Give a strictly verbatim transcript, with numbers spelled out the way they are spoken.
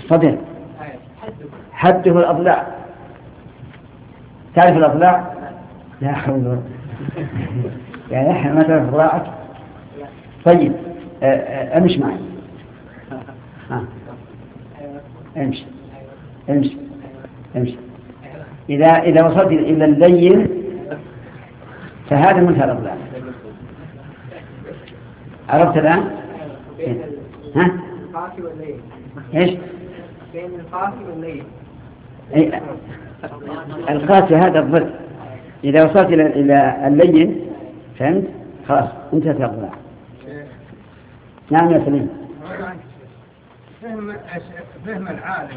الصدر حده الأضلاع. تعرف الأضلاع؟ لا حول يعني إحنا ما تعرف أضلاعك. طيب امشي معي. ها امشي امشي امشي. إذا إذا وصلت إلى اللين فهذا منتهى الأضلاع. عرفت الآن؟ ها؟ إيش؟ بين القاسي واللين. القاسي هذا الضلع. إذا وصلت إلى إلى اللين فهمت؟ خلاص انتهت الأضلاع. نعم يا سليم. فهم فهم العالم